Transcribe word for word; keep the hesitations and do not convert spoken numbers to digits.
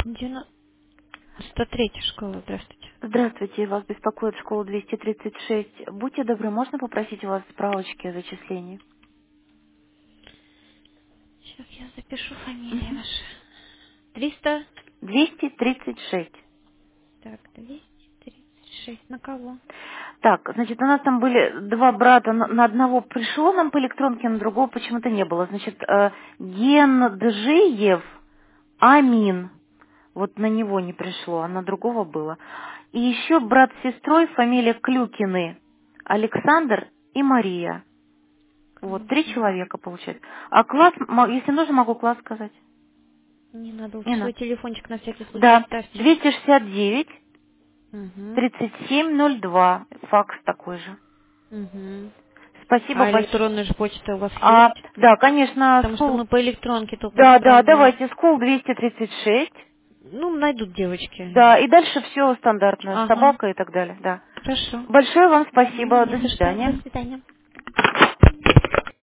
Дина... сто третья школа, здравствуйте. Здравствуйте, вас беспокоит школа двести тридцать шесть. Будьте добры, можно попросить у вас справочки о зачислении? Сейчас я запишу фамилии Мгм. ваши. Триста. двести тридцать шесть. Так, двести тридцать шесть. На кого? Так, значит, у нас там были два брата, на на одного пришло нам по электронке, на другого почему-то не было. Значит, э, Генджиев Амин. Вот на него не пришло, а на другого было. И еще брат с сестрой, фамилия Клюкины. Александр и Мария. Вот, три Клюкин. человека получается. А класс, мо- если нужно, могу класс сказать. Не надо, Не лучше свой надо. телефончик на всякий случай Да, оставьте. двести шестьдесят девять Угу. тридцать семь ноль два. Факс такой же. Угу. Спасибо А большое. электронная же почта у вас А, есть? да, конечно, Потому что school. мы по электронке только Да, да, отправляем. давайте, school двести тридцать шесть. Ну, найдут девочки. Да, и дальше все стандартно, Ага. собака и так далее, да. Хорошо. Большое вам Угу. спасибо, Не до за что. До свидания. свидания.